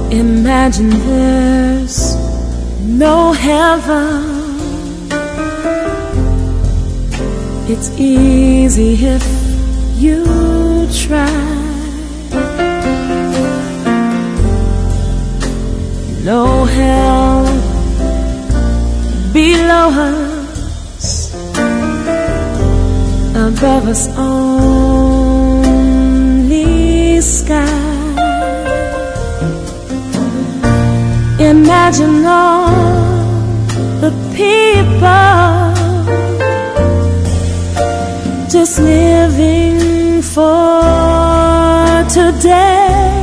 Imagine there's no heaven. It's easy if you try. No hell below us, above us only sky. Imagine all the people just living for today.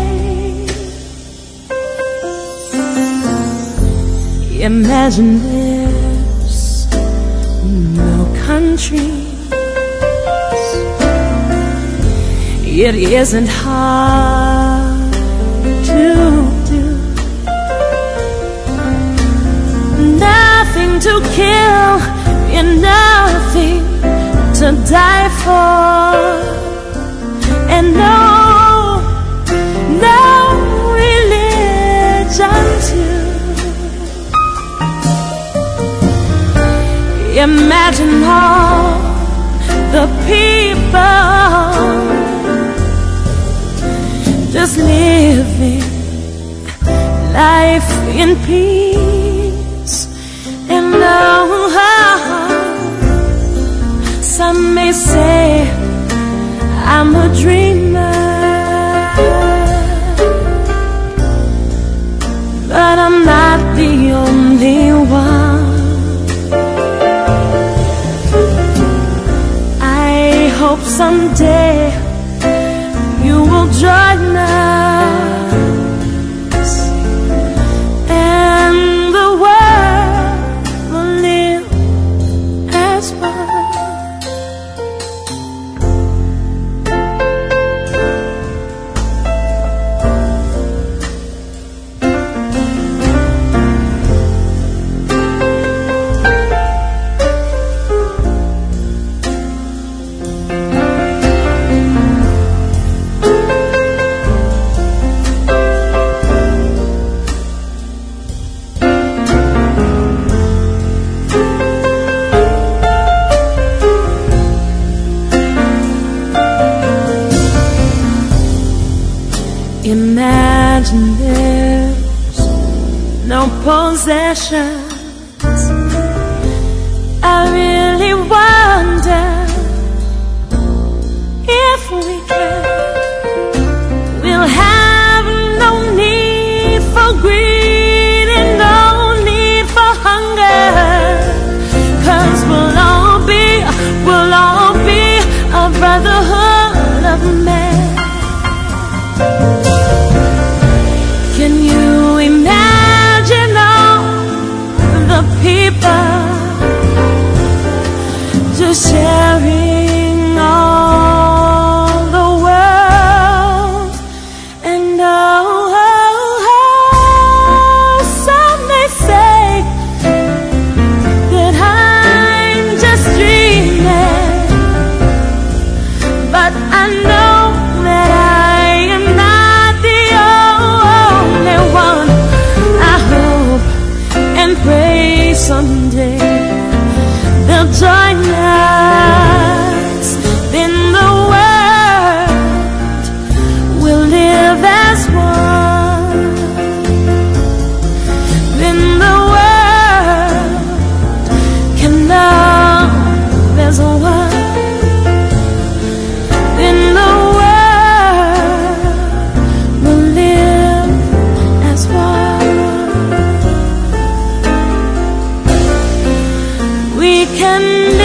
Imagine there's no countries. It isn't hard to do. Nothing to kill and nothing to die for, and no religion too. Imagine all the people just living life in peace. And some may say I'm a dreamer, but I'm not the only one. I hope someday you will join us, and the world will live as one. Imagine there's no possessions. I really wonder if we can. We'll have no need for greed and no need for hunger, 'cause we'll all be a brotherhood of men. Can you imagine all the people just sharing all the world? And some may say that I'm just dreaming, but I know that I am not the only one. I hope and pray someday they'll join us. Then the world will live as one. Then the world can love as one. Then the world will live as one. We can